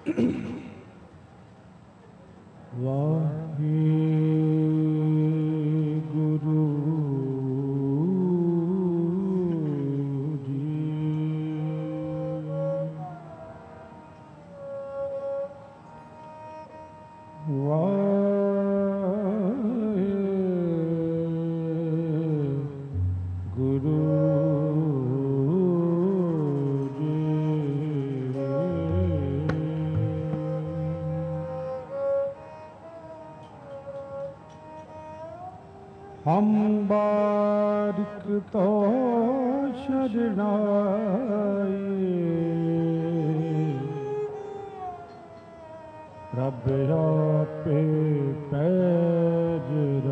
हम बारिक तो शरणाए रब आपे पैज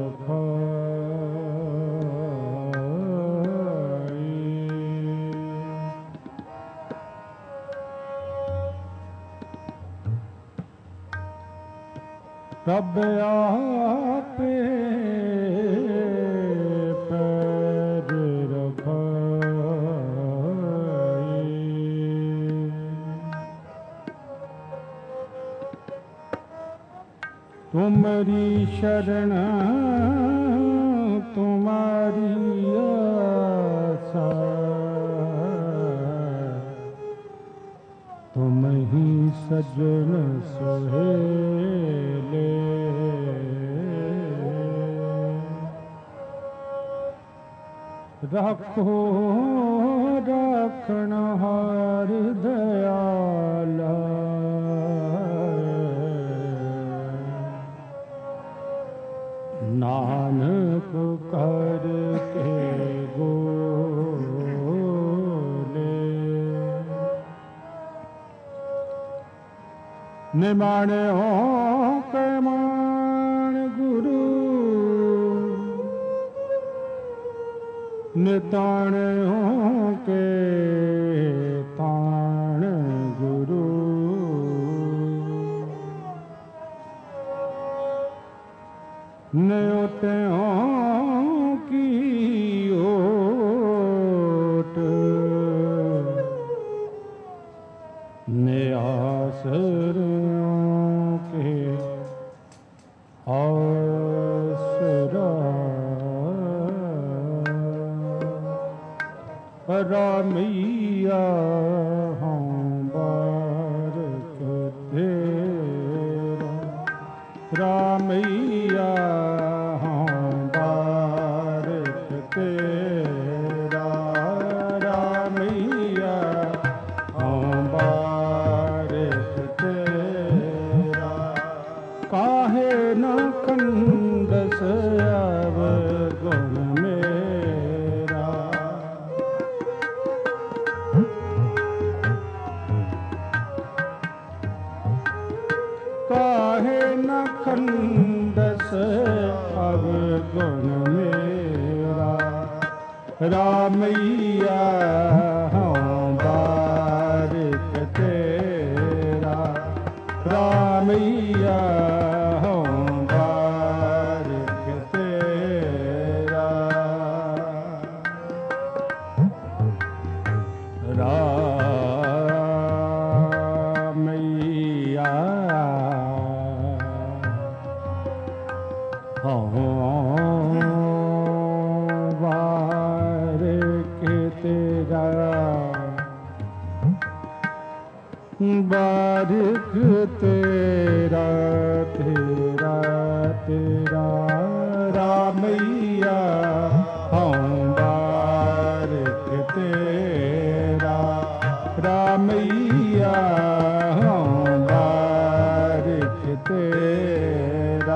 रखाए रब आपे तुम्हारी शरण तुम्हारी आशा तुम ही सजन सोहेले रखो रखनहार दयाला नानक कर के बोले निमाने हो के मान गुरु निताने हो के तान गुरु न्योते हो की ओट न्यासरों के आसरा रामैया हम बारक तेरा रामैया काहे न खंडस अवगुण मेरा रामैया हम बारिक तेरा रामैया हम बारिक तेरा रामैया बारिक तेरा तेरा तेरा रामैया हम बारिक तेरा रामैया हम बारिक तेरा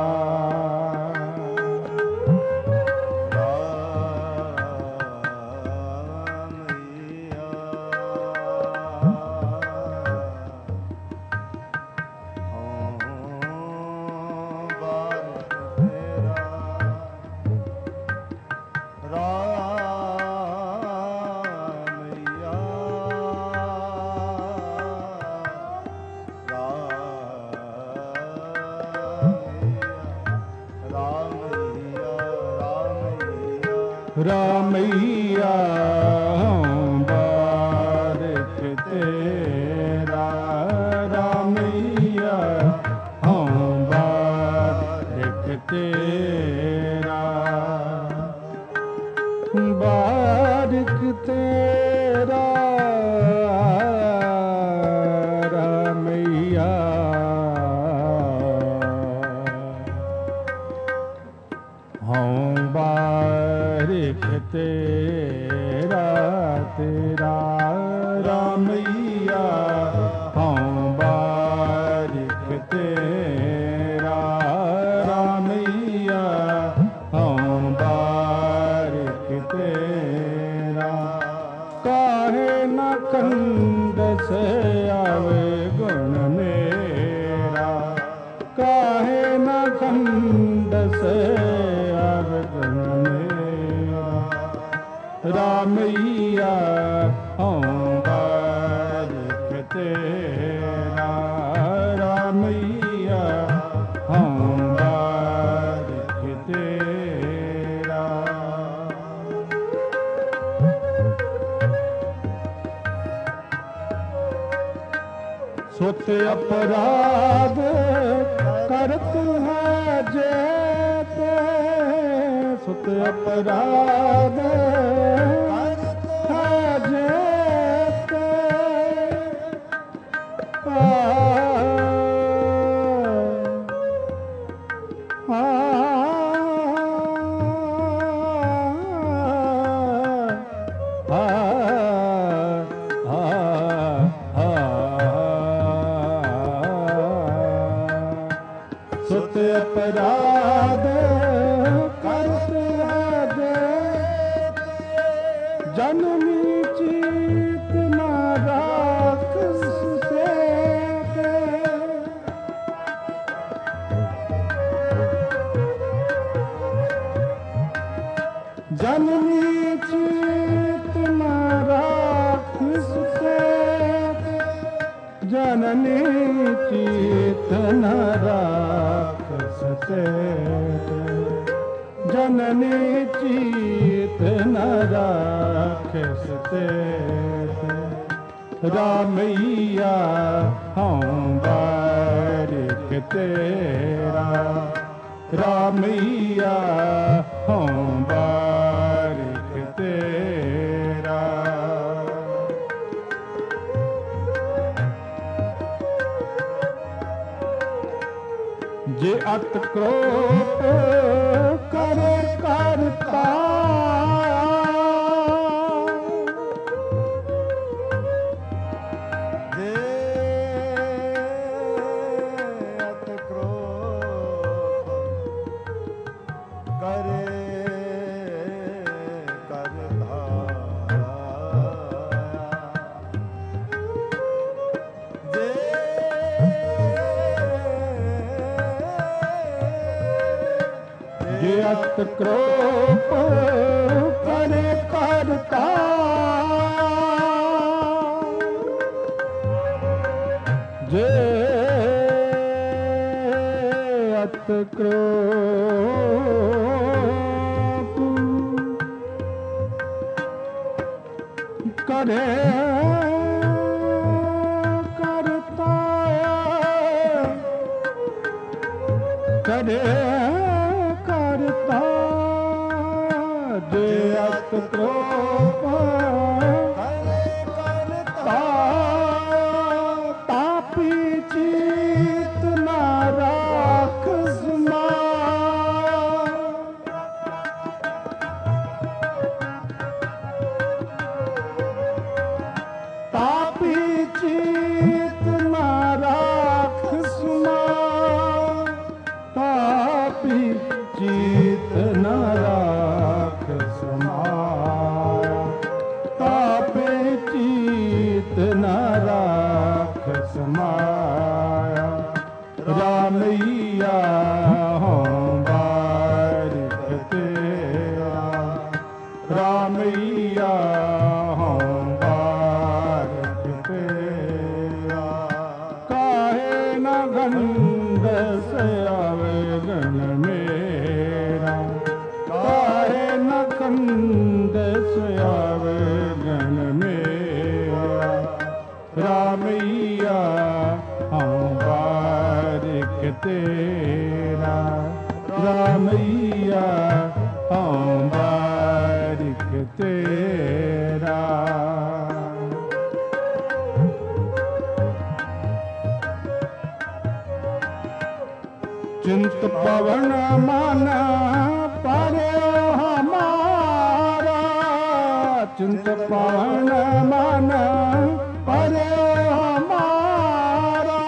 रामैया हम बारिक तेरा राम ते अवगन मेरा रामैया हूँ बारिक तेरा रामैया हूँ बारिक तेरा सुत अपराध करत है जेते सुत अपराध है जेते सुत अपराध करत है जेते जननी चीत न राख सुते जननी चीत न राख सुते जननी चीत न राख सते जननी चीत न राख सते रामैया हूँ बारिक तेरा रामैया हूँ बारिक तेरा जे अत क्रोध करे करता जे अत क्रोध करे करता जे अत क्रोध करे करता जे अत क्रोध करे करता करे करता जे अत क्रोध करता तापी चीत न राख तापी चीत न राख तापी चीत न राख समाया तापे चीत न राख समाया रामैया हूँ बारिक तेरा रामैया हूँ बारिक तेरा काहे न गंध से आवे गन मेरा काहे न गंध से आवे गन मेरा रामैया हूँ बारिक तेरा रामैया हूँ बारिक तेरा चिंत पवन मन परे हमारा चिंत पवन मन परे हमारा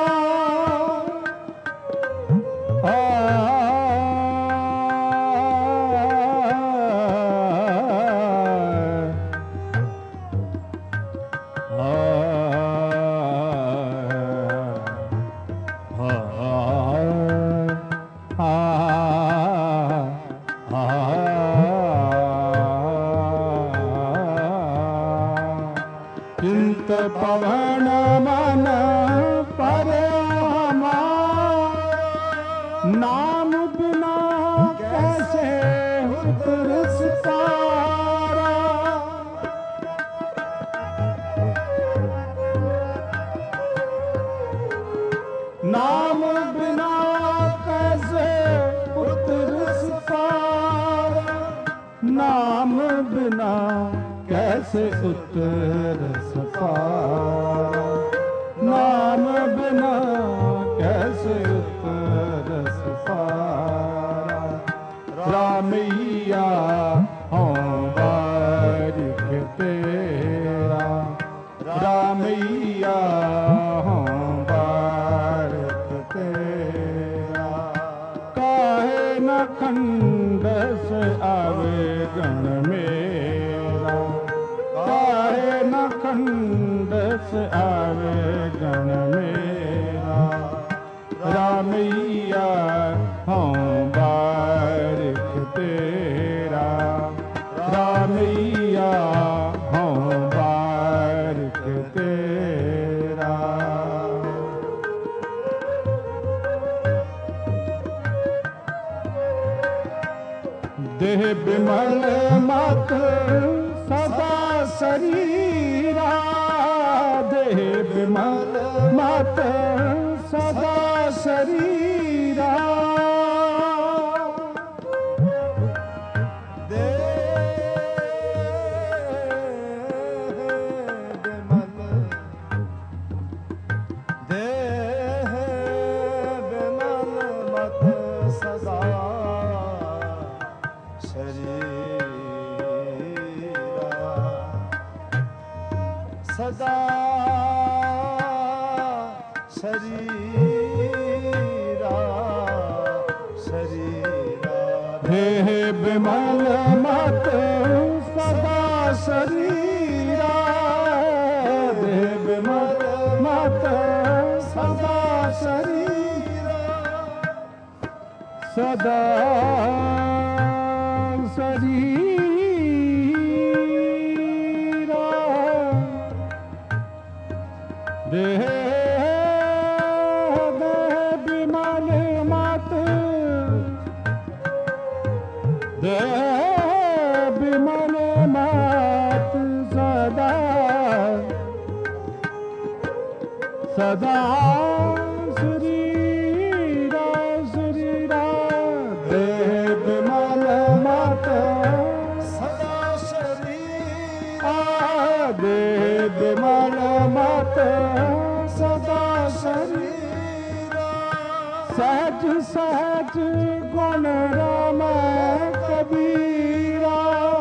नाम बिना कैसे उतर सपारा, नाम बिना कैसे उतर सपारा, नाम बिना कैसे उतर सपारा। रामैया हों बारिक तेरा, रामैया हों बारिक तेरा। काहे न खंड से आवे गण मेरा, काहे न खंड से आवे गण मेरा। रामैया हों बारिक तेरा, रामैया हों बारिक तेरा। देह बिमल मत सदा शरीरा, देह बिमल मत सदा शरीरा। सदा शरीरा शरीरा। देह बिमल मत सदा शरीरा, देह बिमल मत सदा शरीरा। सदा शरीरा, देह बिमल मत, देह बिमल मत सदा सदा शरीरा शरीरा। देह बिमल मत सदा शरीरा, देह बिमल मत सदा शरीरा। सहज सहज गुण राम कबीरा,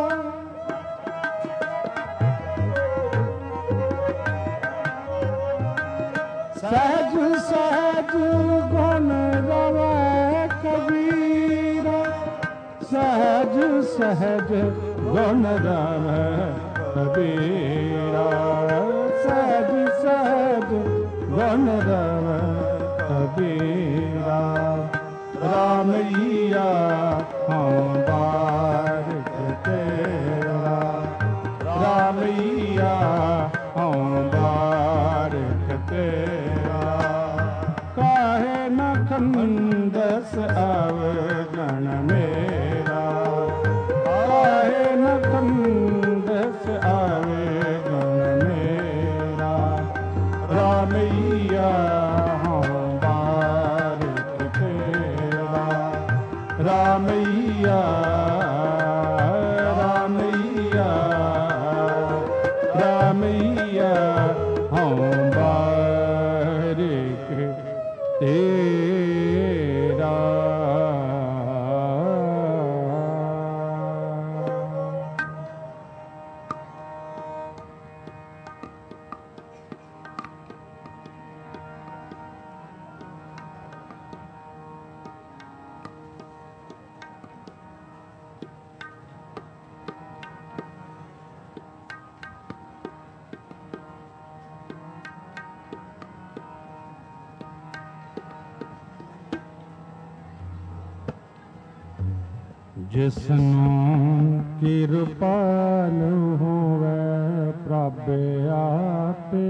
सहज सहज गुण राम कबीरा, सहज सहज गुण राम कबीरा, सहज सहज गुण राम कबीरा। रामैया हों बारिक तेरा, रामैया हों बारिक तेरा। काहे न खंडस अवगण मेरा, काहे न खंडस अवगण मेरा। रामैया हों बारिक तेरा, रामैया रामैया रामैया हों बारिक तेरा। जिसनु किरपाल होवे प्रभ आपे,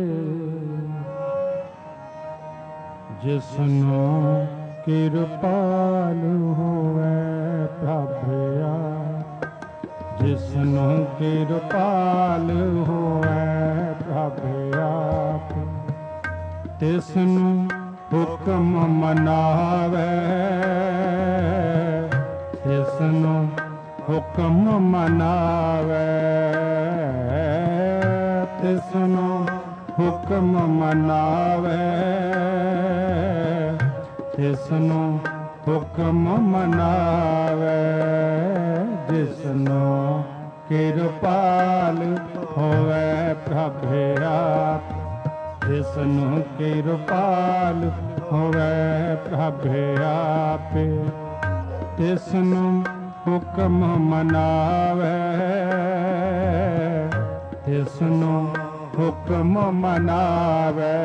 जिसनु किरपाल होवे प्रभ आपे, जिसनु किरपाल होवे प्रभ आपे। तिसनु ਹੁਕਮ ਮਨਾਵੇ ਤਿਸਨੂੰ ਹੁਕਮ ਮਨਾਵੇ ਤਿਸਨੂੰ ਹੁਕਮ ਮਨਾਵੇ ਤਿਸਨੂੰ ਹੁਕਮ ਮਨਾਵੇ ਜਿਸਨੂੰ ਕਿਰਪਾਲ ਹੋਵੇ ਪ੍ਰਭ ਆਪ ਜਿਸਨੂੰ ਕਿਰਪਾਲ ਹੋਵੇ ਪ੍ਰਭ ਆਪੇ ਤਿਸਨੂੰ ਹੁਕਮ ਮਨਾਵੇ ਤਿਸਨੂੰ ਹੁਕਮ ਮਨਾਵੇ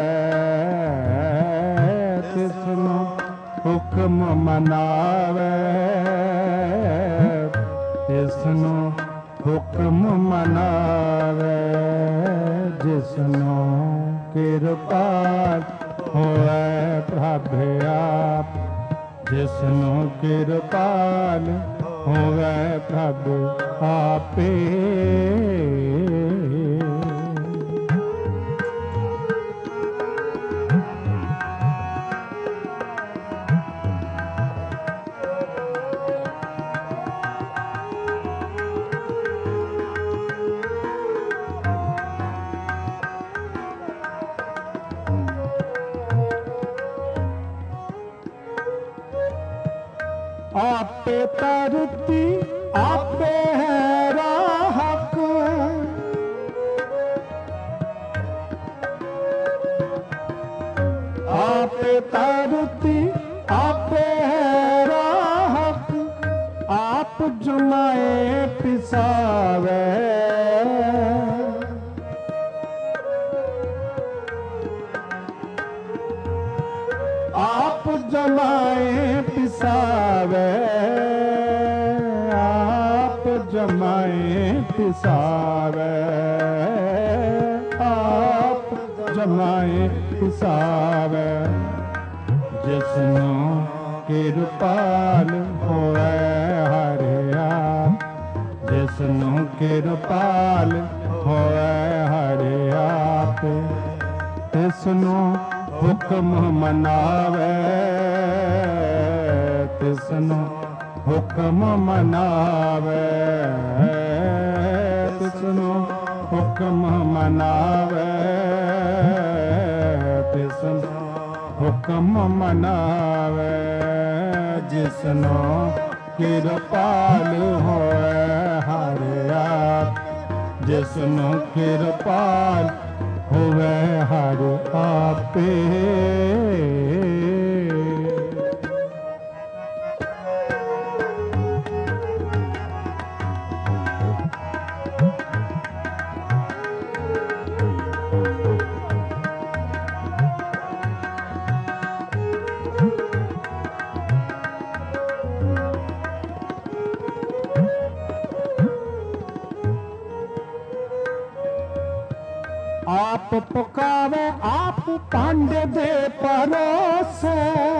ਤਿਸਨੂੰ ਹੁਕਮ ਮਨਾਵੇ ਤਿਸਨੂੰ ਹੁਕਮ ਮਨਾਵੇ ਜਿਸਨੂੰ ਕਿਰਪਾਲ ਹੋਵੇ ਪ੍ਰਭ ਆਪ ਜਿਸਨੂੰ ਕਿਰਪਾਲ ਹੋਵੇ ਪ੍ਰਭ ਆਪੇ आपे तरती आपे है राहक आपे तरती आपे है राहक आप जमाए पिसावे आप जमाए पिसावे आप जमाए पिसावे आप जमाए पिसावे जिसनों किरपाल होवे हरे आप जिसनों किरपाल होवे हरे आप तिसनों हुक्म मनावे तिसनु हुक्म मनावे तिसनु हुक्म मनावे तिसनु हुक्म मनावे जिसनु किरपाल होए हरे आप जिसनु किरपाल होवे हर आपे आप पुकावे आप पांडे दे परोसे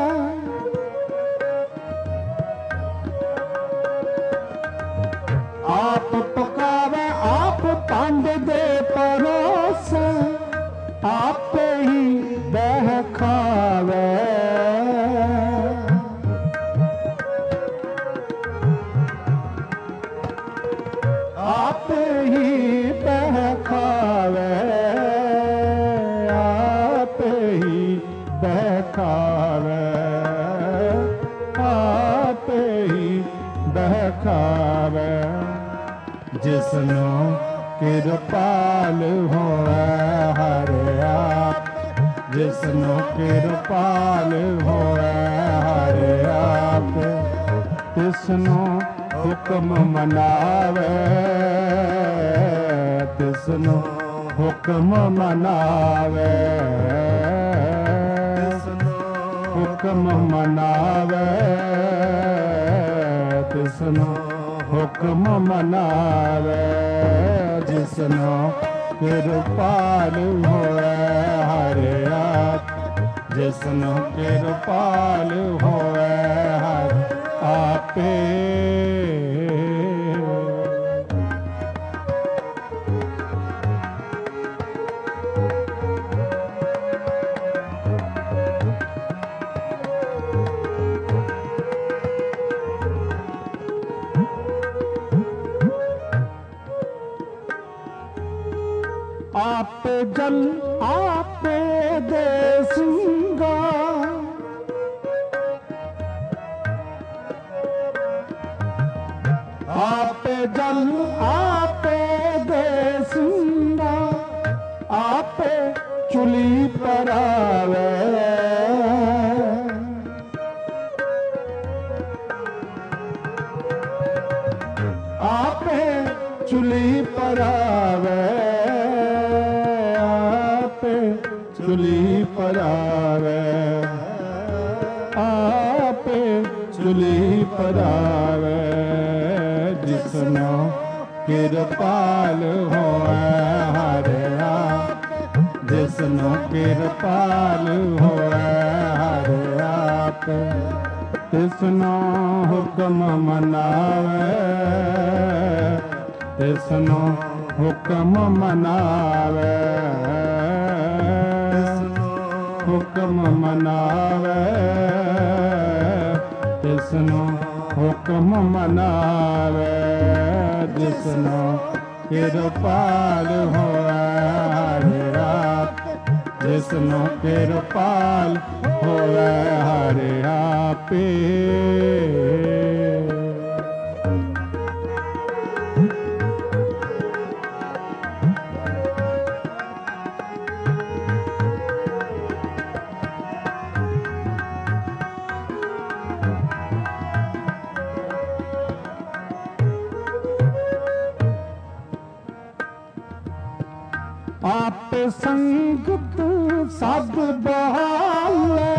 आप पुकावे आप पांडे दे परोसे आप ही बहकावे आप ही बहकावे बहकावे आप ही बहकावे जिसनु किरपाल होवे हरे आप जिसनु किरपाल होवे हरे आप तिसनु हुक्म मनावे तिसनु हुक्म मनावे हुक्म मनावे तिसनु हुक्म मनावे जिसनु किरपाल होवे हरे आप जिसनु किरपाल होवे हर आपे जल आपे देसिंदा आपे चुली पर आवे आपे चुली पर आवे आपे चुली पर आवे आपे चुली पर आवे जिसनो किरपाल होए हरे आप जिसनो किरपाल होए हरे आप तिसनो हुक्म मनावे तिसनो हुक्म मनावे हुक्म मनावे तिसनो हुक्म मनावे जिसनो किरपाल होए हरे आप जिसनो किरपाल होए हरे आपे आप संगत सब बहाले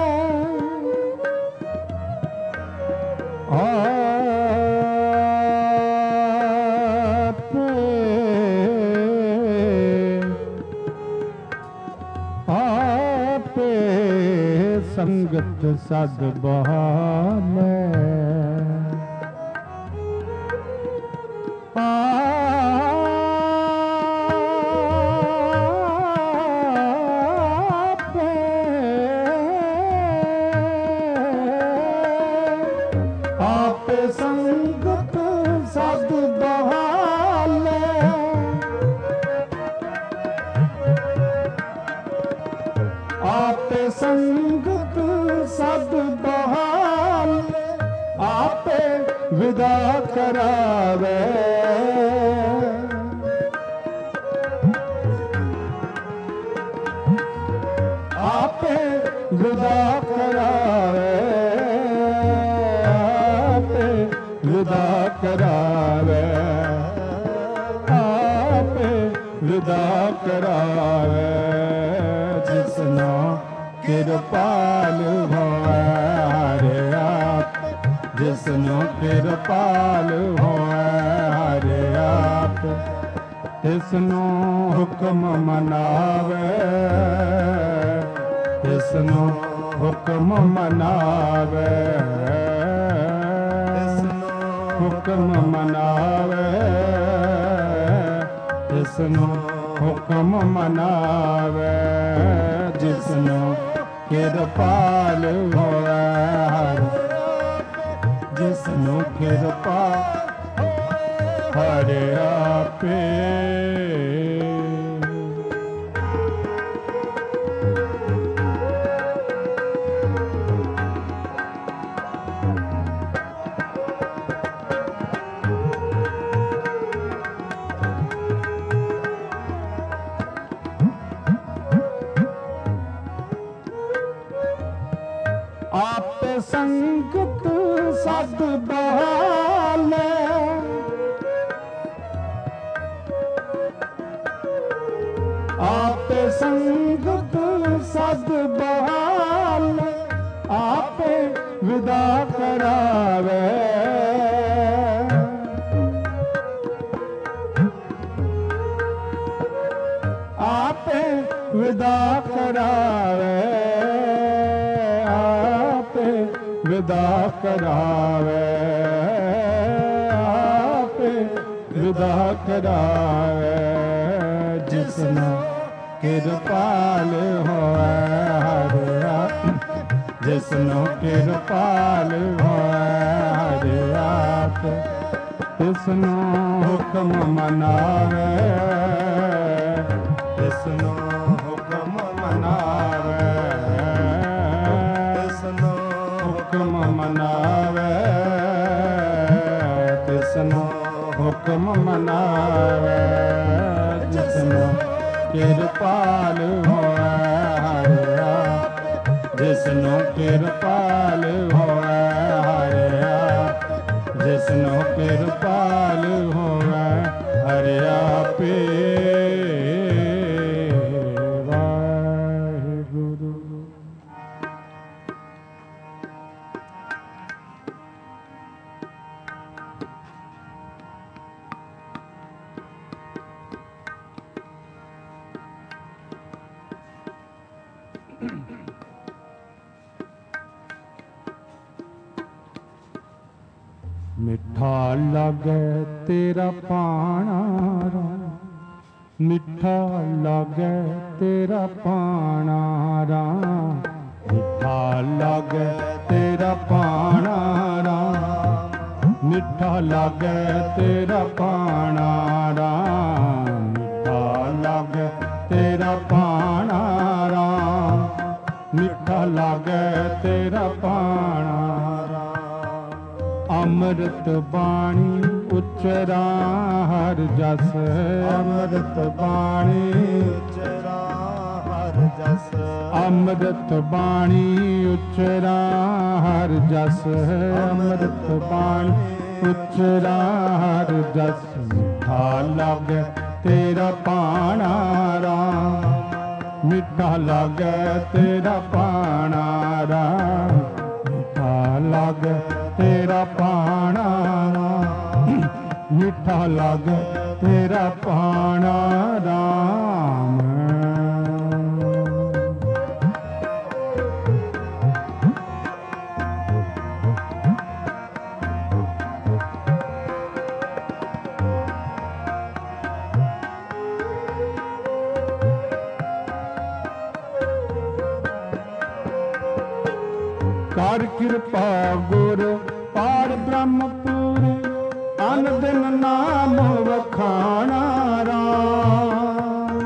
आप संगत सद बहाले संगत सद बहाले आप संगत सद बहाले आप विदा करावे आप विदा करावे विदा करावे आप विदा करावे जिसनो किरपाल होए हरे आप जिसनो किरपाल होए हरे आप तिसनो हुक्म मनावे तिसनो हुक्म मनावे हुक्म मनावे तिसनो हुक्म मनावे जिसनो किरपाल होए हरे जिसनो किरपाल हरे आपे आप संगत सद बहाले आप संगत सद बहाले आप विदा करावे आप विदा करावे विदा करावे आप विदा करावे जिसनो किरपाल होए हरे आप जिसनो किरपाल होए हरे आप तिसनो हुक्म मनावे तिसनो हुक्म मनावे तिसनो हुक्म मनावे तिसनो ਹੁਕਮ ਮਨਾਵੇ ਜਿਸਨੂੰ ਕਿਰਪਾਲ ਹੋਵੇ ਹਰਿਆ ਜਿਸਨੂੰ ਕਿਰਪਾਲ ਹੋਵੇ ਹਰਿਆ ਜਿਸਨੂੰ ਕਿਰਪਾਲ ਹੋਵੇ ਹਰਿਆ ਪੇ ਵਾਹਿਗੁਰੂ। ਮਿੱਠਾ ਲਾਗੇ ਤੇਰਾ ਪਾਣਾ ਰਾਮ ਮਿੱਠਾ ਲਾਗੇ ਤੇਰਾ ਪਾਣਾ ਰਾਮ ਮਿੱਠਾ ਲਾਗੇ ਤੇਰਾ ਪਾਣਾ ਰਾਮ ਮਿੱਠਾ ਲਾਗੇ ਤੇਰਾ ਪਾਣਾ ਰਾਮ ਮਿੱਠਾ ਲਾਗੇ ਤੇਰਾ ਪਾਣਾ ਰਾਮ ਮਿੱਠਾ ਲਾਗੇ ਤੇਰਾ ਪਾਣਾ ਅੰਮ੍ਰਿਤ ਬਾਣੀ ਉਚਰਾ ਹਰ ਜਸ ਅੰਮ੍ਰਿਤ ਬਾਣੀ ਉਚਰਾ ਹਰ ਜਸ ਅੰਮ੍ਰਿਤ ਬਾਣੀ ਉਚਰਾ ਹਰ ਜਸ ਅੰਮ੍ਰਿਤ ਬਾਣੀ ਉਚਰਾ ਹਰ ਜਸ ਮਿੱਠਾ ਲਾਗੇ ਤੇਰਾ ਪਾਣਾ ਰਾਮ ਮਿੱਠਾ ਲਾਗੇ ਤੇਰਾ ਪਾਣਾ ਰਾਮ ਮਿੱਠਾ ਲਾਗੇ ਤੇਰਾ ਪਾਣਾ ਮਿੱਠਾ ਲਾਗੇ ਤੇਰਾ ਪਾਣਾ ਰਾਮ ਕਰ ਕਿਰਪਾ ਗੁਰ ਪਾਰ ਬ੍ਰਹਮਪੁਰ ਅਨ ਦਿਨ ਨਾਮ ਵਖਾਣਾ ਰਾਮ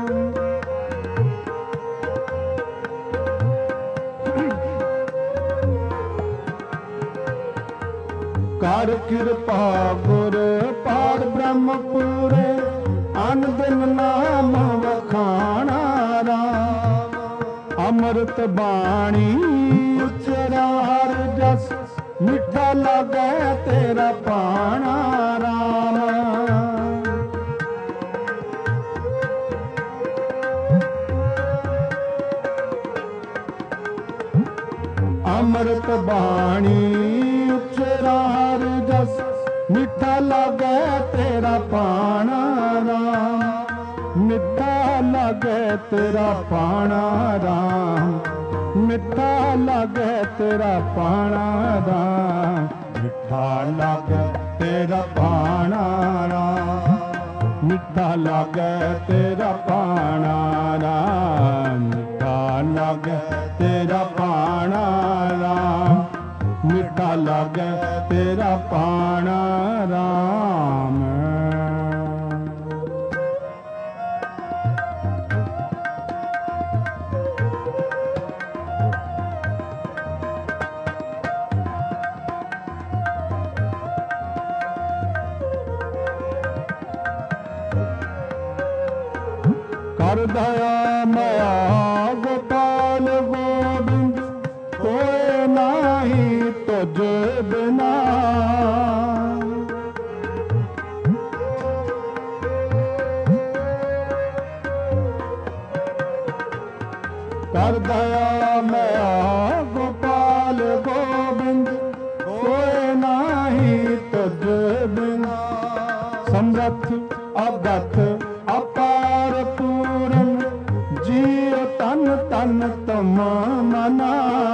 ਕਰ ਕਿਰਪਾ ਗੁਰ ਪਾਰ ਬ੍ਰਹਮਪੁਰ ਅਨ ਦਿਨ ਨਾਮ ਵਖਾਣਾ ਰਾਮ ਅੰਮ੍ਰਿਤ ਬਾਣੀ ਉਚਰਾ ਹਰ ਜਸ ਮਿੱਠਾ ਲਾਗੇ ਤੇਰਾ ਪਾਣਾ ਰਾਮ ਅੰਮ੍ਰਿਤ ਬਾਣੀ ਉਚਰਾ ਹਰ ਜਸ ਮਿੱਠਾ ਲਾਗੇ ਤੇਰਾ ਪਾਣਾ ਰਾਮ ਮਿੱਠਾ ਲਾਗੇ ਤੇਰਾ ਪਾਣਾ ਰਾਮ ਮਿੱਠਾ ਲਾਗੇ ਤੇਰਾ ਪਾਣਾ ਰਾਮ ਮਿੱਠਾ ਲਾਗੇ ਤੇਰਾ ਪਾਣਾ ਰਾਮ ਮਿੱਠਾ ਲਾਗੇ ਤੇਰਾ ਪਾਣਾ ਰਾਮ ਮਿੱਠਾ ਲਾਗੇ ਤੇਰਾ ਪਾਣਾ ਰਾਮ ਮਿੱਠਾ ਲਾਗੇ ਤੇਰਾ ਪਾਣਾ ਰਾਮ ਕਰ ਦਇਆ ਮਇਆ ਗੋਪਾਲ ਗੋਬਿੰਦ ਕੋਇ ਨਾਹੀ ਤੁਝ ਬਿਨਾ ਕਰ ਦਇਆ ਮਇਆ ਗੋਪਾਲ ਗੋਬਿੰਦ ਕੋਇ ਨਾਹੀ ਤੁਝ ਬਿਨਾ ਸਮਰੱਥ ਅਗਤ ਅਪਾਰ ਪੂਰਨ ਜੀਉ ਤਨ ਤਨ ਤੁਮ ਮਨਾ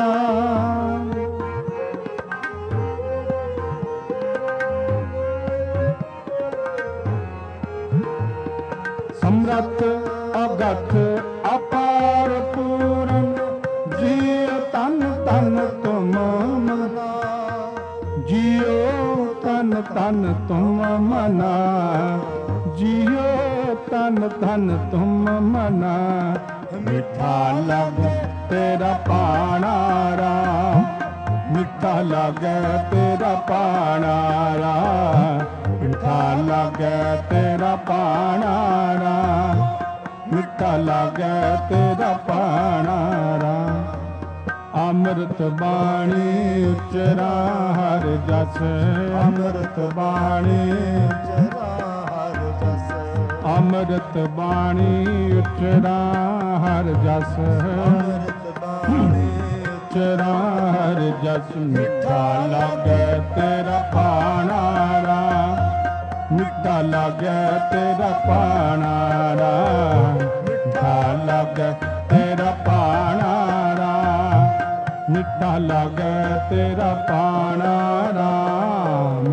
ਸਮਰੱਥ ਅਗਤ ਅਪਾਰ ਪੂਰਨ ਜੀਉ ਤਨ ਤਨ ਤੁਮ ਮਨਾ ਜੀਉ ਤਨ ਤਨ ਤੁਮ ਮਨਾ ਜੀਉ ਤਨ ਤਨ ਤੁਮ ਮਨਾ ਮਿੱਠਾ ਲਾਗੇ ਤੇਰਾ ਪਾਣਾ ਰਾਮ ਮਿੱਠਾ ਲਾਗੇ ਤੇਰਾ ਪਾਣਾ ਰਾਮ ਮਿੱਠਾ ਮਿੱਠਾ ਲਾਗੈ ਤੇਰਾ ਪਾਣਾ ਰਾਮ, ਮਿੱਠਾ ਲਾਗੈ ਤੇਰਾ ਪਾਣਾ ਰਾਮ। ਅੰਮ੍ਰਿਤ ਬਾਣੀ ਉਚਰਾ ਹਰ ਜਸ, ਅੰਮ੍ਰਿਤ ਬਾਣੀ ਉਚਰਾ ਹਰ ਜਸ, ਅੰਮ੍ਰਿਤ ਬਾਣੀ ਉਚਰਾ ਹਰ ਜਸ, ਅੰਮ੍ਰਿਤ ਬਾਣੀ ਉਚਰਾ ਹਰ ਜਸ। ਮਿੱਠਾ ਲਾਗੈ ਤੇਰਾ ਪਾਣਾ ਰਾਮ, ਮਿੱਠਾ ਲਾਗੈ ਤੇਰਾ ਪਾਣਾ ਰਾਮ, ਮਿੱਠਾ ਲਾਗੈ ਤੇਰਾ ਪਾਣਾ ਰਾਮ, ਮਿੱਠਾ ਲਾਗੈ ਤੇਰਾ ਪਾਣਾ ਰਾਮ।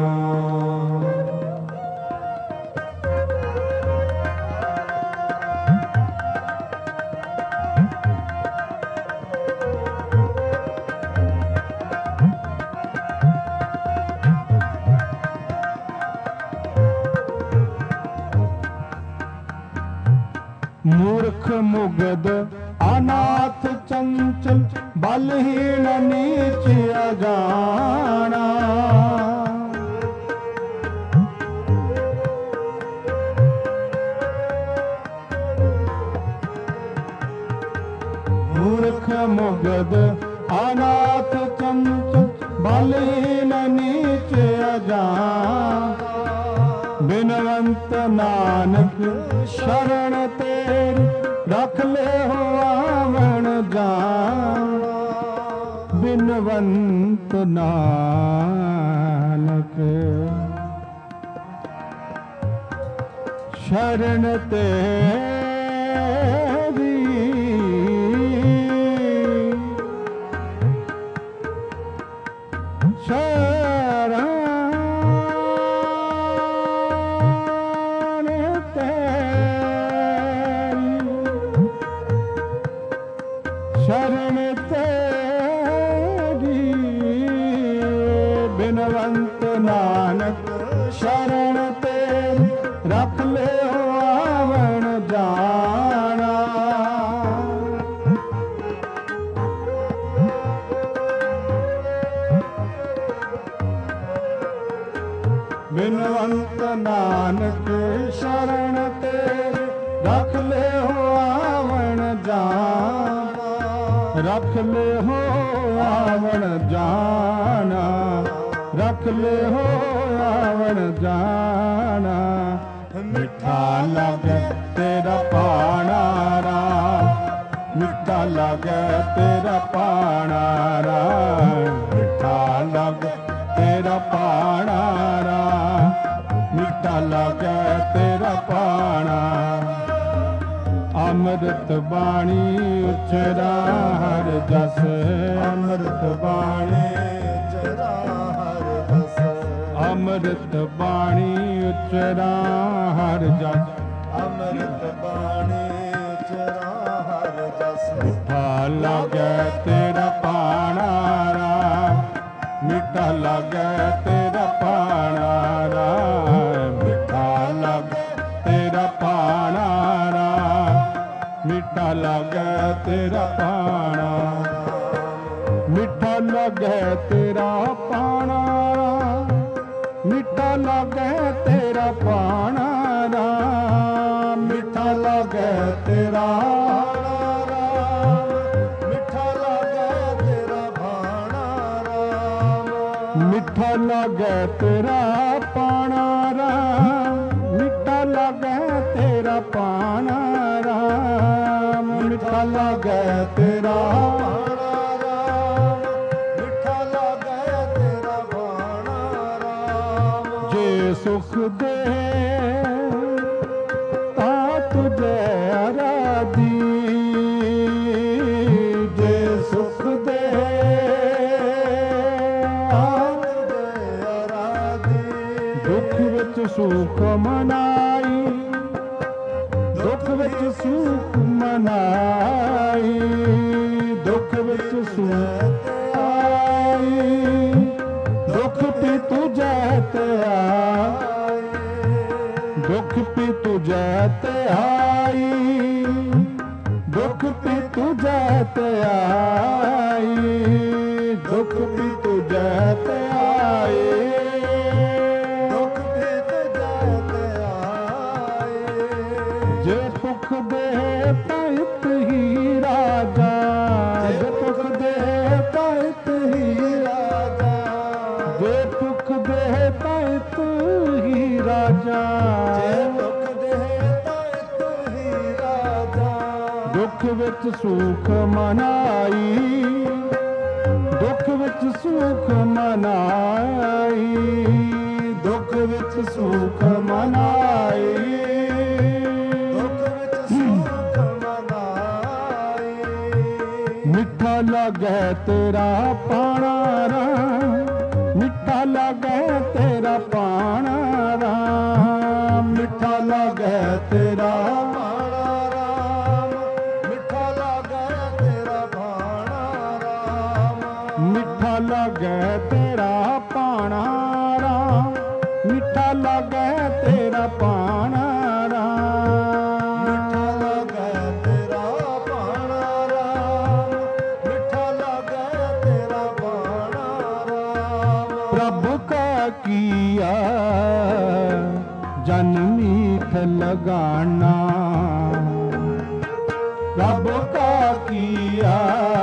ਮੂਰਖ ਮੁਗਧ ਅਨਾਥ ਚੰਚਲ, ਬਲਹੀਣ ਨੀਚ ਅਜਾਣਾ। ਮੂਰਖ ਮੁਗਧ ਅਨਾਥ ਚੰਚਲ, ਬਲਹੀਣ ਨੀਚ ਅਜਾਣਾ। ਬਿਨਵੰਤ ਨਾਨਕ ਸ਼ਰਨ ਤੇਰੀ, ਰਖ ਲਿਓ ਆਵਣ ਜਾਣ। ਬਿਨਵੰਤ ਨਾਨਕ ਸ਼ਰਨ ਤੇਰੀ, ਸ਼ਰਨ ਸ਼ਰਨ ਤੇਰੀ। ਬਿਨਵੰਤ ਨਾਨਕ ਸ਼ਰਨ ਤੇਰੀ, ਰਖ ਲਿਓ ਆਵਣ ਜਾਣਾ। ਬਿਨਵੰਤ ਨਾਨਕ ਸ਼ਰਨ ਤੇਰੀ, ਰਖ ਲਿਓ ਆਵਣ ਜਾਣਾ। ਰਖ ਲਿਓ ਆਵਣ ਜਾਣਾ, ਰਖ ਲਿਓ ਆਵਣ ਜਾਣਾ। ਮਿੱਠਾ ਲਾਗੈ ਤੇਰਾ ਪਾਣਾ ਰਾਮ, ਮਿੱਠਾ ਲਾਗੈ ਤੇਰਾ ਪਾਣਾ ਰਾਮ, ਮਿੱਠਾ ਲਾਗੈ ਤੇਰਾ ਪਾਣਾ ਰਾਮ, ਮਿੱਠਾ ਲਾਗੈ ਤੇਰਾ ਪਾਣਾ। ਅੰਮ੍ਰਿਤ ਬਾਣੀ ਉਚਰਾ ਹਰ ਜਸ, ਅੰਮ੍ਰਿਤ ਬਾਣੀ ਉਚਰਾ ਹਰ ਜਸ, ਅੰਮ੍ਰਿਤ ਬਾਣੀ ਉਚਰਾ ਹਰ ਜਸ, ਅੰਮ੍ਰਿਤ ਬਾਣੀ ਉਚਰਾ ਹਰ ਜਸ। ਮਿੱਠਾ ਲਾਗੈ ਤੇਰਾ ਪਾਣਾ ਰਾਮ, ਮਿੱਠਾ ਲਾਗੈ ਤੇਰਾ ਪਾਣਾ ਰਾਮ, ਮਿੱਠਾ ਲਾਗੈ ਤੇਰਾ ਪਾਣਾ ਰਾਮ, ਮਿੱਠਾ ਲਾਗੈ ਤੇਰਾ ਪਾਣਾ। ਮਿੱਠਾ ਲਾਗੈ ਤੇਰਾ ਪਾਣਾ ਰਾਮ, ਮਿੱਠਾ ਲਾਗੈ ਤੇਰਾ ਪਾਣਾ ਰਾਮ, ਮਿੱਠਾ ਲਾਗੈ ਤੇਰਾ ਰਾਮ, ਮਿੱਠਾ ਲਾਗੈ ਤੇਰਾ ਪਾਣਾ ਰਾਮ, ਮਿੱਠਾ ਲਾਗੈ ਤੇਰਾ ਪਾਣਾ ਰਾਮ, ਮਿੱਠਾ ਲਾਗੈ ਤੇਰਾ ਪਾਣਾ ਰਾਮ, ਮਿੱਠਾ ਲਾਗੈ ਤੇਰਾ ਪਾਣਾ ਰਾਮ, ਮਿੱਠਾ ਲਾਗੈ ਤੇਰਾ ਪਾਣਾ ਰਾਮ। ਜੇ ਸੁਖ ਦੇ ਤਾਂ ਤੁਝੇ ਅਰਾਧੀ, ਜੇ ਸੁਖ ਦੇ ਤਾਂ ਤੁਝੇ ਅਰਾਧੀ। ਦੁੱਖ ਵਿੱਚ ਸੁਖ ਮਨਾਈ, ਦੁੱਖ ਵਿੱਚ ਸੁਖ ਮਨਾਈ, ਦੁੱਖ ਵਿੱਚ ਸੁਖ ਆਈ, ਦੁੱਖ ਪੀ ਤੁਝੇ ਤੇ ਆਈ, ਦੁੱਖ ਪੀ ਤੁਝੇ ਤੇ ਆਈ, ਦੁੱਖ ਪੀ ਤੁਝੇ ਤੇ ਆਈ, ਦੁੱਖ ਪੀ ਤੁਝੇ ਤੇ ਆਈ, ਦੁੱਖ ਪੀ ਵਿੱਚ ਸੁਖ ਮਨਾਈ, ਦੁੱਖ ਵਿੱਚ ਸੁਖ ਮਨਾਈ, ਦੁੱਖ ਵਿੱਚ ਸੁਖ ਮਨਾਈ, ਦੁੱਖ ਵਿੱਚ ਸੁਖ ਮਨਾਈ। ਮਿੱਠਾ ਲੱਗੈ ਤੇਰਾ ਪਾਣਾ ਰਾਮ, ਮਿੱਠਾ ਲੱਗੈ ਤੇਰਾ ਪਾਣਾ ਰਾਮ, ਮਿੱਠਾ ਲੱਗੈ ਤੇਰਾ ਪਾਣਾ ਰਾਮ, ਮਿੱਠਾ ਲੱਗੈ ਤੇਰਾ ਪਾਣਾ ਰਾਮ। ਮਿੱਠਾ ਲੱਗੈ ਤੇਰਾ ਪਾਣਾ ਰਾਮ, ਮਿੱਠਾ ਲੱਗੈ ਤੇਰਾ ਪਾਣਾ ਰਾਮ, ਮਿੱਠਾ ਲੱਗੈ ਤੇਰਾ ਪਾਣਾ ਰਾਮ, ਮਿੱਠਾ ਲੱਗੈ ਤੇਰਾ ਪਾਣਾ ਰਾਮ। ਪ੍ਰਭ ਕਾ ਕੀਆ ਜਨ ਮੀਠ ਲਗਾਨਾ, ਪ੍ਰਭ ਕਾ ਕੀਆ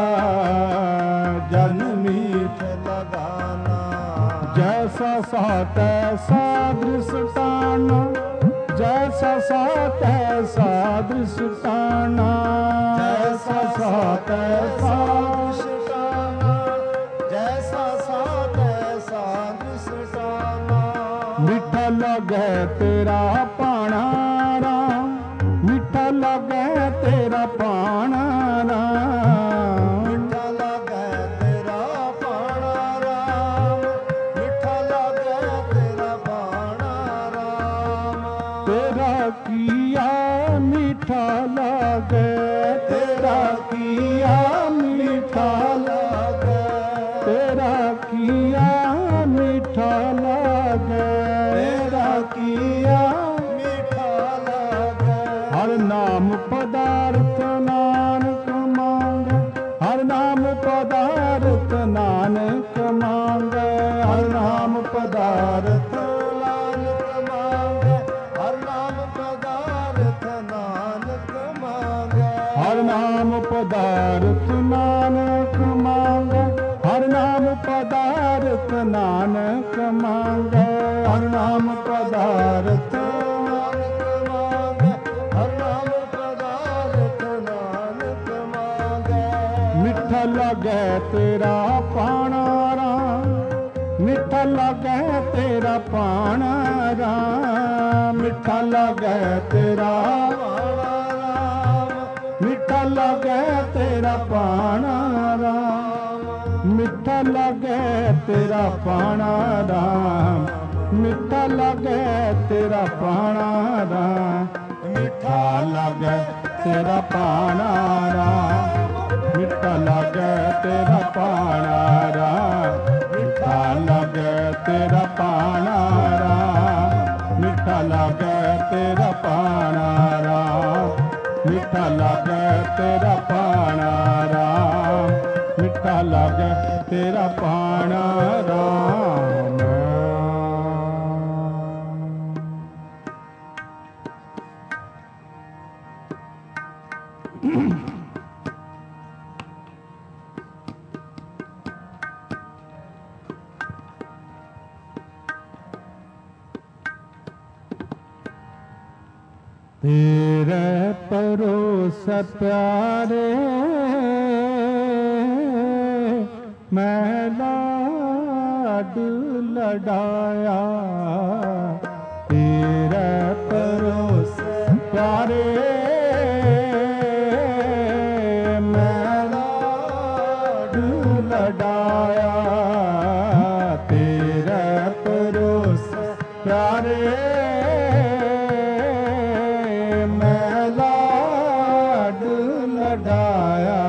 ਜਨ ਮੀਠ ਲਗਾਨਾ। ਜੈਸਾ ਸਾ ਤੈਸਾ ਦ੍ਰਿਸ਼ਟਾਨਾ, ਜੈਸਾ ਸਾ ਤੈਸਾ ਦ੍ਰਿਸ਼ਟਾਨਾ, ਜੈਸਾ ਸਾ ਤੈਸਾ ਦ੍ਰਿਸ਼ਟਾਨਾ, ਜੈਸਾ ਸਾ ਤੈਸਾ ਦ੍ਰਿਸ਼ਟਾਨਾ। ਮਿੱਠਾ ਲੱਗੈ ਤੇਰਾ ਪਾਣਾ ਰਾਮ, ਮਿੱਠਾ ਲੱਗੈ ਤੇਰਾ ਪਾਣਾ ਰਾਮ, ਮਿੱਠਾ ਲੱਗੈ ਤੇਰਾ ਪਾਣਾ ਰਾਮ, ਮਿੱਠਾ ਲੱਗੈ ਤੇਰਾ ਪਾਣਾ ਰਾਮ। ਤੇਰਾ ਕੀਆ ਮਿੱਠਾ ਲੱਗੈ, ਤੇਰਾ ਕੀਆ ਮਿੱਠਾ ਲੱਗੈ, ਤੇਰਾ ਕੀਆ ਮਿੱਠਾ ਲੱਗੈ, ਤੇਰਾ ਕੀਆ ਮਿੱਠਾ ਲੱਗੈ। ਹਰ ਨਾਮ ਪਦਾਰਥ ਨਾਨਕ ਮੰਗੈ, ਹਰ ਨਾਮ ਪਦਾਰਥ ਨਾਨਕ ਮੰਗੈ, ਹਰ ਨਾਮ ਪਦਾਰਥ ਨਾਨਕ ਮੰਗੈ, ਹਰ ਨਾਮ ਪਦਾਰਥ ਨਾਨਕ ਮੰਗੈ। ਹਰ ਨਾਮ ਪਦਾਰਥ ਨਾਨਕ ਮੰਗੈ, ਹਰ ਨਾਮ ਪਦਾਰਥ ਨਾਨਕ ਮੰਗੈ, ਹਰ ਨਾਮ ਪਦਾਰਥ ਨਾਨਕ ਮੰਗੈ, ਹਰ ਨਾਮ ਪਦਾਰਥ ਨਾਨਕ ਮੰਗੈ। ਮਿੱਠਾ ਲੱਗੈ ਤੇਰਾ ਪਾਣਾ ਰਾਮ, ਮਿੱਠਾ ਲੱਗੈ ਤੇਰਾ ਪਾਣਾ ਰਾਮ, ਮਿੱਠਾ ਲੱਗੈ ਤੇਰਾ ਪਾਣਾ ਰਾਮ, ਮਿੱਠਾ ਲੱਗੈ ਤੇਰਾ ਪਾਣਾ ਰਾਮ, ਮਿੱਠਾ ਲੱਗੈ ਤੇਰਾ ਪਾਣਾ ਰਾਮ, ਮਿੱਠਾ ਲੱਗੈ ਤੇਰਾ ਪਾਣਾ ਰਾਮ, ਮਿੱਠਾ ਲੱਗੈ ਤੇਰਾ ਪਾਣਾ ਰਾਮ, ਮਿੱਠਾ ਲੱਗੈ ਤੇਰਾ ਪਾਣਾ ਰਾਮ, ਮਿੱਠਾ ਲੱਗੈ ਤੇਰਾ ਪਾਣਾ ਰਾਮ, ਮਿੱਠਾ ਲੱਗੈ ਤੇਰਾ ਪਾਣਾ ਰਾਮ, ਮਿੱਠਾ ਲੱਗੈ ਤੇਰਾ ਪਾਣਾ ਰਾਮ, ਮਿੱਠਾ ਲੱਗੈ ਤੇਰਾ ਪਾਣਾ ਰਾਮ। तेरे परोस प्यारे मैं लाड लडाया, तेरे परोस प्यारे मैं लाड लडाया, तेरे परोस प्यारे लडाया।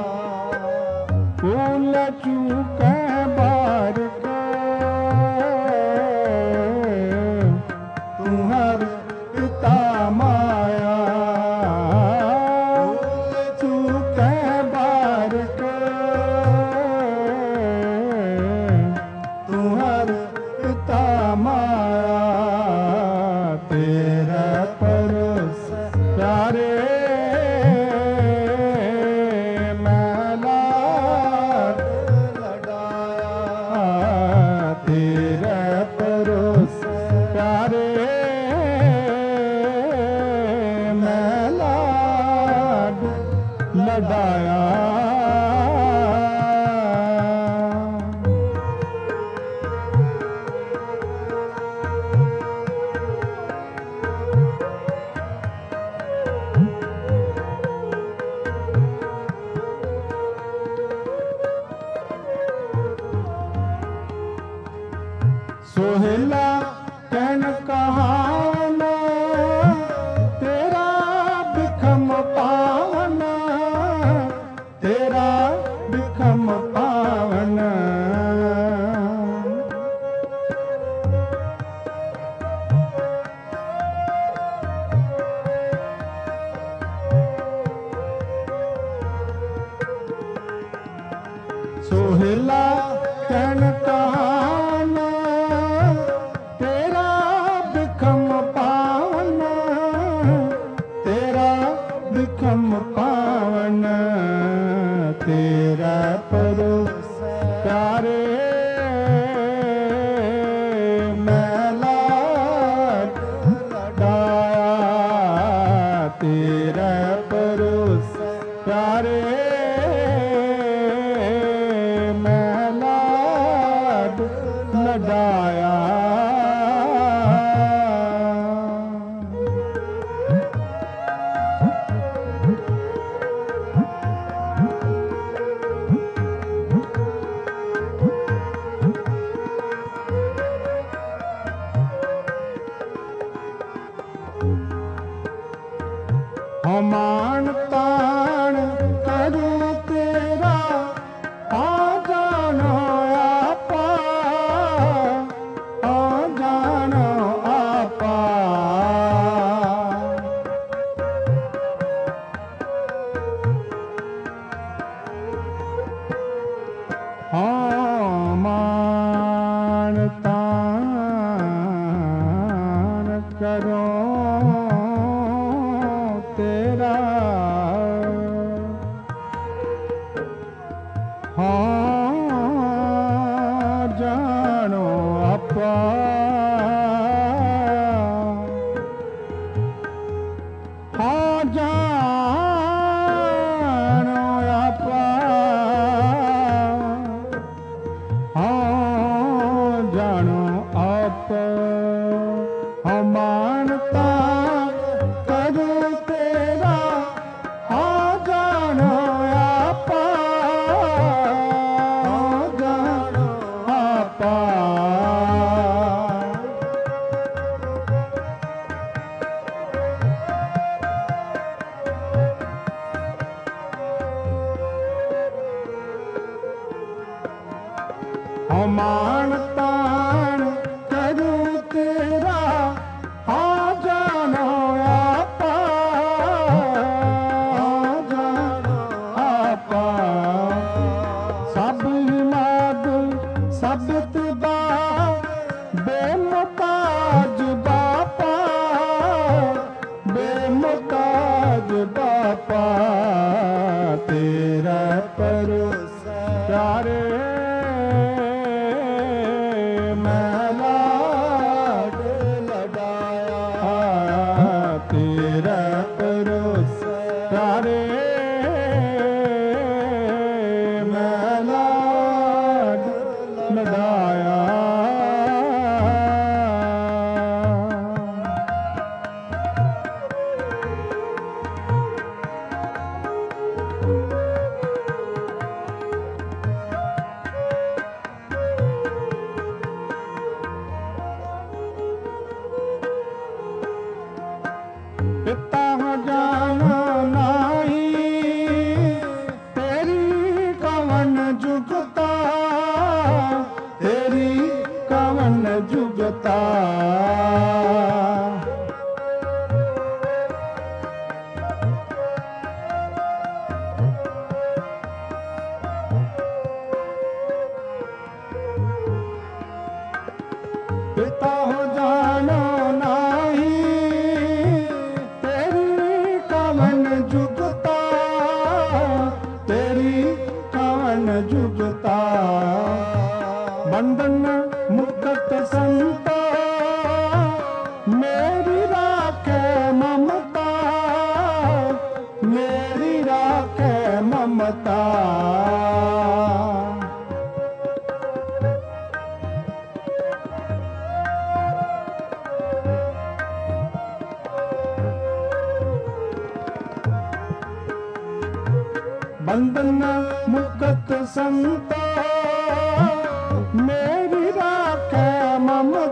फूल चूके बार के तुम्हार पिता माया, फूल चूके बार के तुम्हार पिता माया, तेरा परोस प्यारे सोहेला कहन कहावना तेरा बिखम पावना तेरा बिखम पावना सोहेला कहन कहावना तेरा बिखम पावना तेरा बिखम पावना तेरा परोस प्यारे मैला लडाया तेरा परोस प्यारे मैला लडाया मान तान करूं तेरा आ जानो आपा आ जानो आपा हाँ मान तान करो तेरा हाँ जानो आपा हाँ जानो आपा हाँ जानो आपा हाँ मानता करूं तेरा आ जानो आपा आ जानो आपा मान तान करूं तेरा आ जानो आपा आ जानो आपा सब हिमाद सब तुबा बेमुताज बापा बेमुताज बापा तेरा परोस प्यारे तेरा परोस प्यारे मैला लडाया पिता जाना नाही तेरी कवन जुगता तेरी कवन जुगता पिता हो जानो नाही जुगता तेरी कवन जुगता बंधन मुक्त संता मेरी राखे ममता मेरी राखे ममता बंधन मुक्त संता मेरी राखे ममता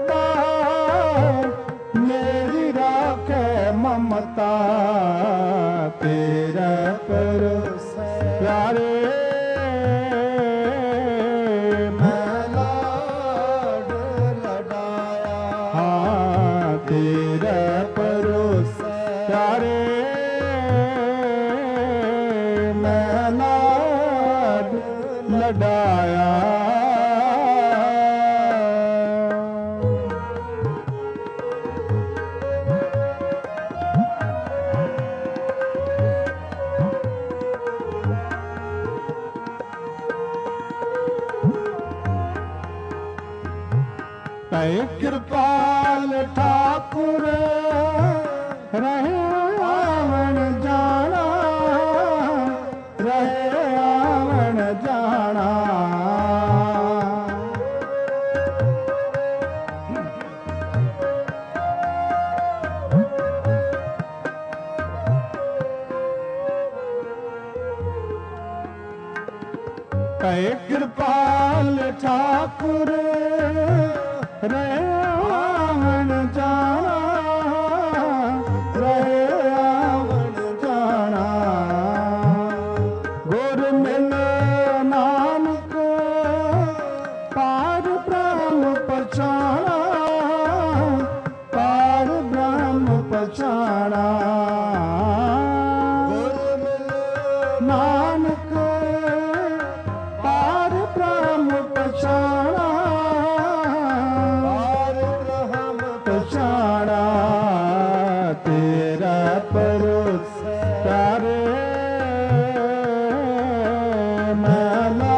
ਲਡਾਇਆ ਤੈ ਕਿਰਪਾਲ ਠਾਕੁਰ ਰਹੇ ਆਵਣ ਜਾਣਾ ਰਹੇ ਆਵਣ ਜਾਣਾ ਤੈ ਕਿਰਪਾਲ ਠਾਕੁਰ ਰਹੇ ਆਵਣ ਜਾਣਾ ਰਹੇ ਆਵਣ ਜਾਣਾ ਗੁਰ ਮਿਲ ਨਾਨਕ ਪਾਰ ਬ੍ਰਹਮ ਪਛਾਣਾ ਪਾਰ ਬ੍ਰਹਮ ਪਛਾਣਾ ਗੁਰ ਮਿਲ ਨਾਨਕ ਪਾਰ ਬ੍ਰਹਮ ਪਛਾਣਾ ਪਛਾਣਾ ਤੇਰਾ ਪਰੋਸਰ ਮਲਾ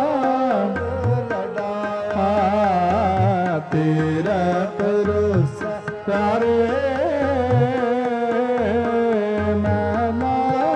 ਲਡਾਇਆ ਤੇਰਾ ਪਰੋਸਰ ਮਲਾ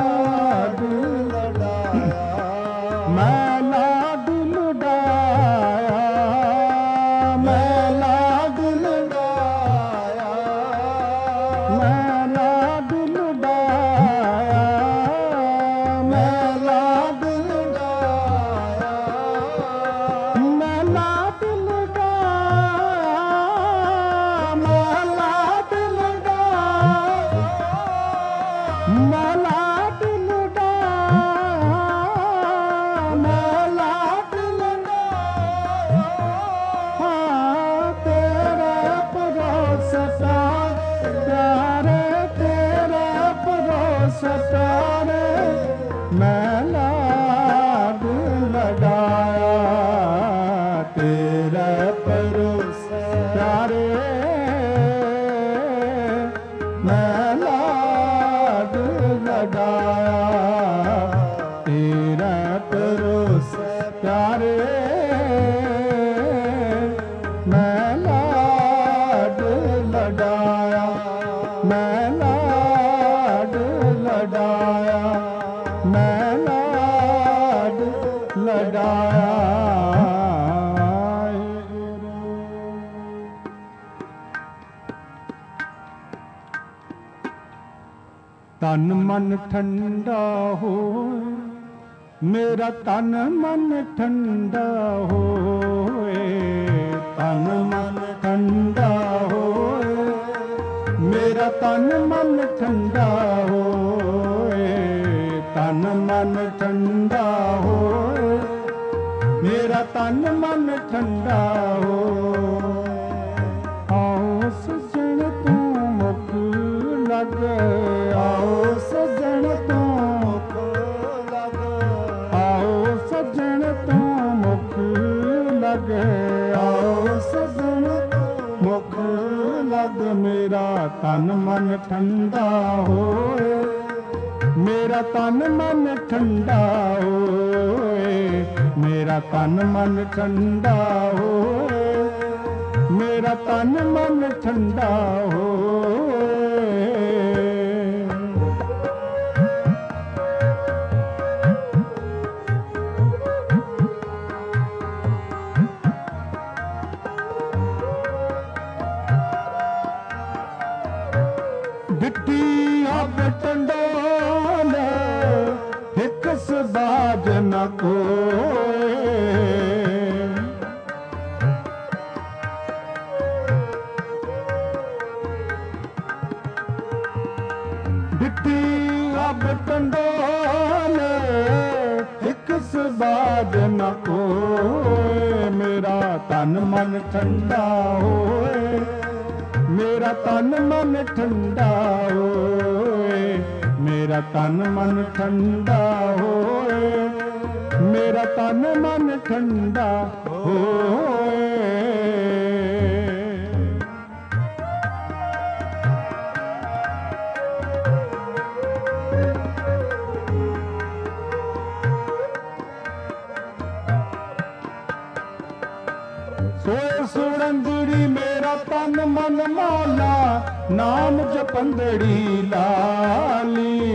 ਲਡਾਇਆ ਮੈਂ ਲਾਡ ਲਡਾਇਆ ਮੈਂ ਲਾਡ ਲਡਾਇਆ ਮੈਂ ਲਾਡ ਲਡਾਇਆ ਮੈਂ ਲਾਡ ਲਡਾਇਆ ਮੈਂ ਲਾਡ ਲਡਾਇਆ ਮੈਂ ਲਾਡ ਲਡਾਇਆ ਮੈਂ ਲਾਡ ਲਡਾਇਆ ਮੈਂ ਲਾਡ ਲਡਾਇਆ ਹਾਂ ਤੇਰਾ ਭਰੋਸਾ ਪਿਆਰੇ ਤੇਰਾ ਭਰੋਸਾ ਮੈਂ ਲਾਡ ਲਡਾਇਆ ਤੇਰਾ ਭਰੋਸਾ ਪਿਆਰੇ ਮੈਂ ਲਾਡ ਲਡਾਇਆ ਤੇਰਾ ਭਰੋਸਾ ਪਿਆਰੇ ਮੈਂ ਲਾਡ ਲਡਾਇਆ ਮੈਂ ਲਾਡ ਲਡਾਇਆ ਮੈਂ ਲਾਡ ਲਡਾਇਆ ਤਨ ਮਨ ਠੰਡਾ ਹੋਏ ਮੇਰਾ ਤਨ ਮਨ ਠੰਡਾ ਹੋਏ ਤਨ ਮਨ ਠੰਡਾ ਹੋਏ ਮੇਰਾ ਤਨ ਮਨ ਠੰਡਾ ਹੋਏ ਤਨ ਮਨ ਠੰਡਾ ਹੋਏ ਮੇਰਾ ਤਨ ਮਨ ਠੰਡਾ ਹੋਏ ਆਓ ਸਜਣ ਤੂੰ ਮੁਖ ਲੱਗ ਆਓ ਸਜਣ ਤੂੰ ਮੁਖ ਲੱਗ ਆਓ ਸਜਣ ਤੂੰ ਮੁਖ ਲੱਗ ਆਓ ਸਜਣ ਤੂੰ ਮੁਖ ਲੱਗ ਮੇਰਾ ਤਨ ਮਨ ਠੰਡਾ ਹੋਏ ਮੇਰਾ ਤਨ ਮਨ ਠੰਡਾ ਹੋਏ ਮੇਰਾ ਤਨ ਮਨ ਠੰਡਾ ਹੋਏ ਮੇਰਾ ਤਨ ਮਨ ਠੰਡਾ ਹੋਏ ਦਿੱਤੀ ਅਬ ਟੰਡੋਲ ਇੱਕ ਸਬਾਜ ਨ ਕੋਏ ਦਿੱਤੀ ਅਬ ਟੰਡੋਲ ਇੱਕ ਸਬਾਜ ਨ ਕੋਏ ਮੇਰਾ ਤਨ ਮਨ ਠੰਡਾ ਹੋਏ ਮੇਰਾ ਤਨ ਮਨ ਠੰਡਾ ਹੋਏ ਮੇਰਾ ਤਨ ਮਨ ਠੰਡਾ ਹੋਏ ਮੇਰਾ ਤਨ ਮਨ ਠੰਡਾ ਹੋਏ। ਸੋਏ ਸੁੜੰਦੜੀ ਮੇਰਾ ਤਨ ਮਨ ਮੌਲਾ, ਨਾਮ ਜਪੰਦੜੀ ਲਾਲੀ।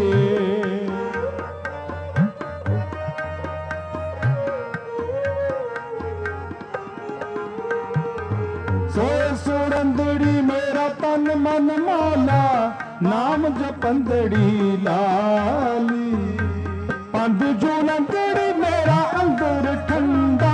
ਸੋਏ ਸੁੜੰਦੜੀ ਮੇਰਾ ਤਨ ਮਨ ਮੌਲਾ, ਨਾਮ ਜਪੰਦੜੀ ਲਾਲੀ। ਪੰਧ ਜੁਲੰਦੜੀ ਮੇਰਾ ਅੰਦਰ ਠੰਡਾ,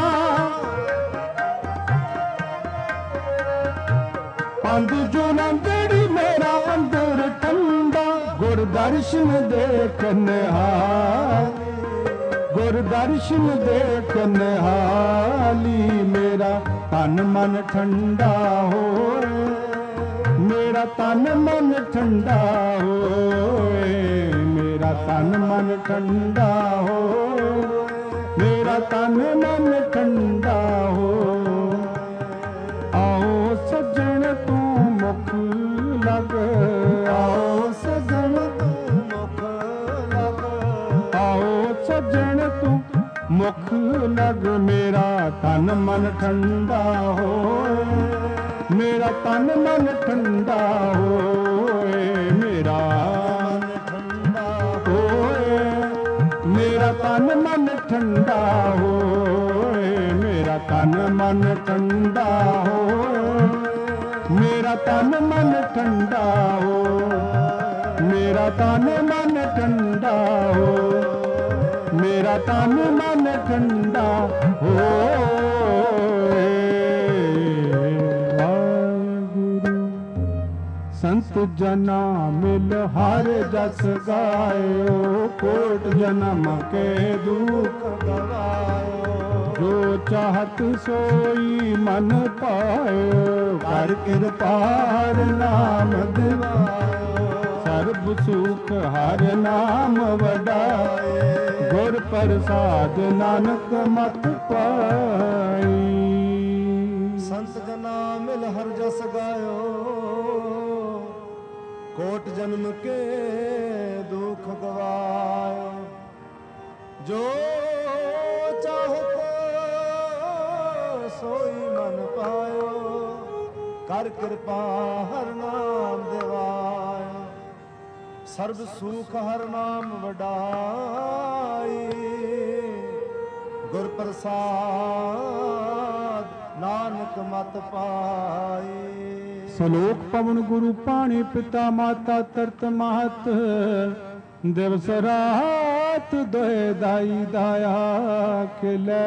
ਪੰਧ ਜੁਲੰਦੜੀ ਮੇਰਾ ਅੰਦਰ ਠੰਡਾ। ਗੁਰ ਦਰਸ਼ਨ ਦੇਖਨ ਹਾਲੀ, ਗੁਰ ਦਰਸ਼ਨ ਦੇਖਨ ਹਾਲੀ। ਮੇਰਾ ਤਨ ਮਨ ਠੰਡਾ ਹੋਏ, ਮੇਰਾ ਤਨ ਮਨ ਠੰਡਾ ਹੋਏ। ਮੇਰਾ ਤਨ ਮਨ ਠੰਡਾ ਹੋਏ, ਮੇਰਾ ਤਨ ਮਨ ਠੰਡਾ ਹੋਏ। ਆਓ ਸੱਜਣ ਤੂੰ ਮੁਖ ਲਗ, ਆਓ ਸੱਜਣ ਤੂੰ ਮੁਖ ਲਗ, ਆਓ ਸੱਜਣ ਤੂੰ ਮੁਖ ਲਗ। ਮੇਰਾ ਤਨ ਮਨ ਠੰਡਾ ਹੋਏ, ਮੇਰਾ ਤਨ ਮਨ ਠੰਡਾ ਹੋਏ। ਮੇਰਾ ਮਨ ਠੰਡਾ ਹੋਏ, ਮੇਰਾ ਤਨ ਮਨ ਠੰਡਾ ਹੋਏ। ਮੇਰਾ ਤਨ ਮਨ ਠੰਡਾ ਹੋਏ, ਮੇਰਾ ਤਨ ਮਨ ਠੰਡਾ ਹੋਏ। ਮੇਰਾ ਤਨ ਮਨ ਠੰਡਾ ਹੋਏ, ਮੇਰਾ ਤਨ ਮਨ ਠੰਡਾ ਹੋਏ। ਵਾਹਿਗੁਰੂ ਸੰਤ ਜਨਾ ਮਿਲ ਹਰ ਜਸ ਗਾਇਓ, ਕੋਟ ਜਨਮ ਕੇ ਦੁਖ ਗਵਾਇਓ। ਜੋ ਚਾਹਤ ਸੋਈ ਮਨ ਪਾਇਓ, ਕਰ ਕਿਰਪਾ ਹਰ ਨਾਮ ਦਿਵਾਇਓ। ਸਰਬ ਸੁਖ ਹਰ ਨਾਮ ਵਡਾਏ, ਗੁਰ ਪ੍ਰਸਾਦ ਨਾਨਕ ਮਤ ਪਾਈ। ਸੰਤ ਜਨਾ ਮਿਲ ਹਰ ਜਸ ਗਾਇਓ, ਕੋਟ ਜਨਮ ਕੇ ਦੁਖ ਗਵਾਇਓ। ਜੋ ਚਾਹਤ ਸੋਈ ਮਨ ਪਾਇਓ, ਕਰ ਕਿਰਪਾ ਹਰ ਨਾਮ ਦਿਵਾਇਓ। ਸਰਬ ਸੁਖ ਹਰ ਨਾਮ ਵਡਾਈ, ਗੁਰ ਪ੍ਰਸਾਦ ਨਾਨਕ ਮਤ ਪਾਈ। ਸਲੋਕ ਪਵਨ ਗੁਰੂ ਪਾਣੀ ਪਿਤਾ ਮਾਤਾ ਤਰਤ ਮਹਤ, ਦਿਵਸ ਰਾਤ ਦੋਇ ਦਾਈ ਦਾਇਆ। ਖਿਲੇ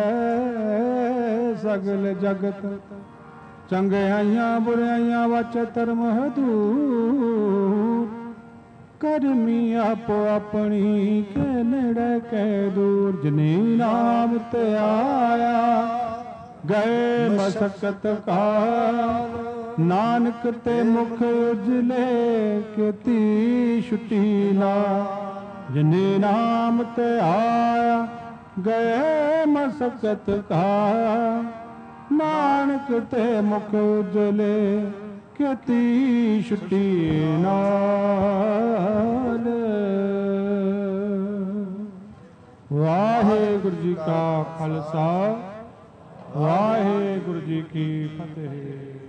ਸਗਲ ਜਗਤ ਚੰਗਿਆਈਆਂ ਬੁਰਾਈਆਂ ਵਚ ਧਰਮ ਹਦੂਰ। ਕਰਮੀ ਆਪੋ ਆਪਣੀ ਕੇ ਨੇੜੇ ਕੇ ਦੂਰ। ਜਿਨੇ ਨਾਮ ਤੇ ਆਇਆ ਗਏ ਮਸਕਤ ਕਾਲ, ਨਾਨਕ ਤੇ ਮੁਖ ਉਜਲੇ ਕੀਤੀ ਛੁਟੀ ਨਾ। ਜਿਨੇ ਨਾਮ ਤੇ ਆਇਆ ਗਏ ਮਸਕਤ ਕਾਲ, ਨਾਨਕ ਤੇ ਮੁਖ ਉਜਲੇ ਕੀਤੀ ਛੁਟੀ ਨਾਲ। ਵਾਹਿਗੁਰੂ ਜੀ ਕਾ ਖਾਲਸਾ, ਵਾਹਿਗੁਰੂ ਜੀ ਕੀ ਫਤਿਹ।